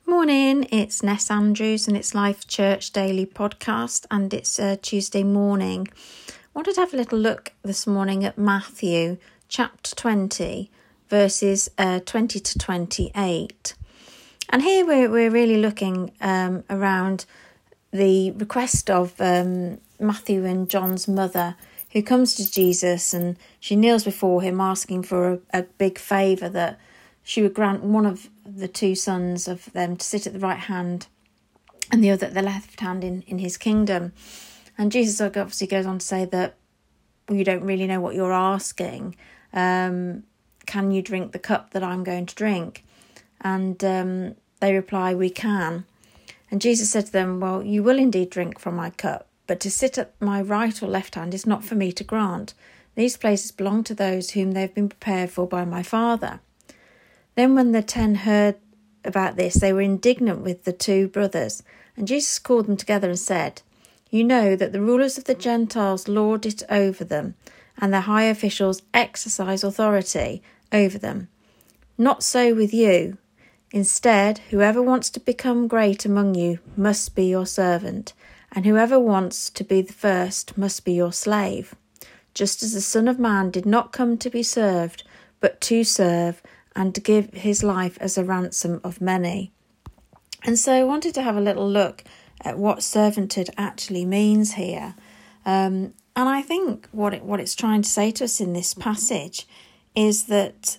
Morning, it's Ness Andrews and it's Life Church Daily Podcast, and it's Tuesday morning. I wanted to have a little look this morning at Matthew chapter 20, verses 20 to 28. And here we're really looking around the request of Matthew and John's mother, who comes to Jesus and she kneels before him asking for a big favour, that she would grant one of the two sons of them to sit at the right hand and the other at the left hand in his kingdom. And Jesus obviously goes on to say that, well, you don't really know what you're asking. Can you drink the cup that I'm going to drink? And they reply, we can. And Jesus said to them, well, you will indeed drink from my cup, but to sit at my right or left hand is not for me to grant. These places belong to those whom they've been prepared for by my Father. Then when the 10 heard about this, they were indignant with the two brothers. And Jesus called them together and said, you know that the rulers of the Gentiles lord it over them, and their high officials exercise authority over them. Not so with you. Instead, whoever wants to become great among you must be your servant, and whoever wants to be the first must be your slave. Just as the Son of Man did not come to be served, but to serve, and to give his life as a ransom of many. And so I wanted to have a little look at what servanthood actually means here. And I think what it's trying to say to us in this passage is that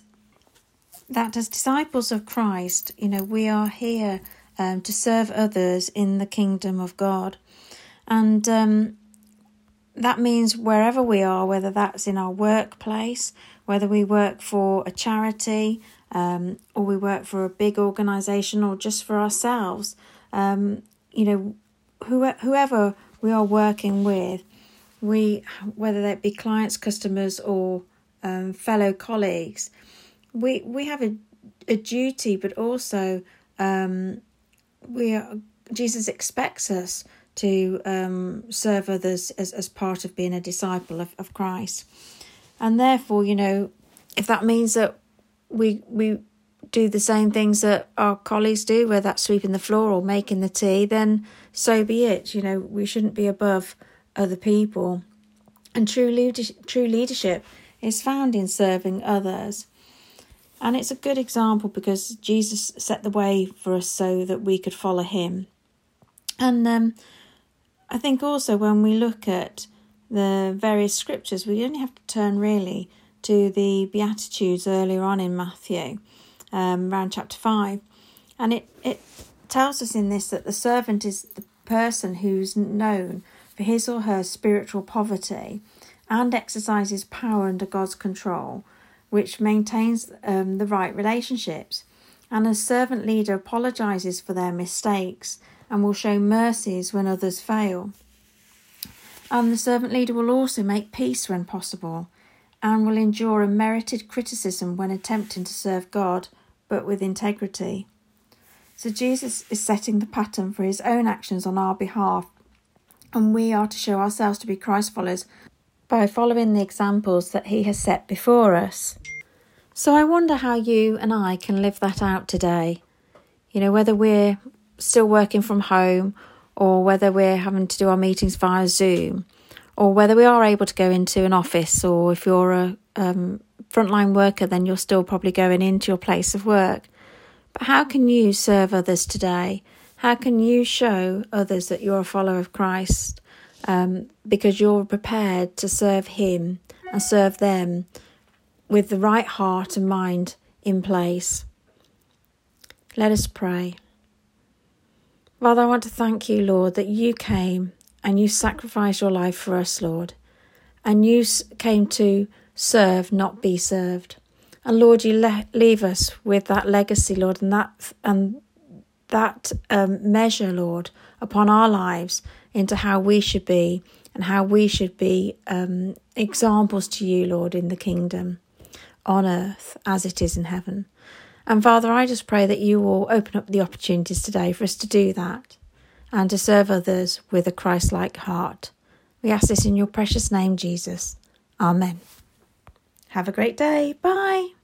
as disciples of Christ, we are here to serve others in the kingdom of God. And that means wherever we are, whether that's in our workplace, whether we work for a charity, or we work for a big organisation, or just for ourselves, whoever we are working with, whether that be clients, customers, or fellow colleagues, we have a duty, but also Jesus expects us to serve others as part of being a disciple of Christ. And therefore, if that means that we do the same things that our colleagues do, whether that's sweeping the floor or making the tea, then so be it. We shouldn't be above other people. And true leadership is found in serving others. And it's a good example because Jesus set the way for us so that we could follow him. And I think also when we look at the various scriptures, we only have to turn really to the Beatitudes earlier on in Matthew, around chapter 5. And it tells us in this that the servant is the person who's known for his or her spiritual poverty and exercises power under God's control, which maintains the right relationships. And a servant leader apologises for their mistakes and will show mercies when others fail. And the servant leader will also make peace when possible, and will endure a merited criticism when attempting to serve God, but with integrity. So Jesus is setting the pattern for his own actions on our behalf, and we are to show ourselves to be Christ followers by following the examples that he has set before us. So I wonder how you and I can live that out today. Whether we're still working from home, or whether we're having to do our meetings via Zoom, or whether we are able to go into an office, or if you're a frontline worker, then you're still probably going into your place of work. But how can you serve others today? How can you show others that you're a follower of Christ, because you're prepared to serve him and serve them with the right heart and mind in place? Let us pray. Father, I want to thank you, Lord, that you came and you sacrificed your life for us, Lord. And you came to serve, not be served. And Lord, you leave us with that legacy, Lord, and that measure, Lord, upon our lives into how we should be and how we should be examples to you, Lord, in the kingdom on earth as it is in heaven. And Father, I just pray that you will open up the opportunities today for us to do that and to serve others with a Christ-like heart. We ask this in your precious name, Jesus. Amen. Have a great day. Bye.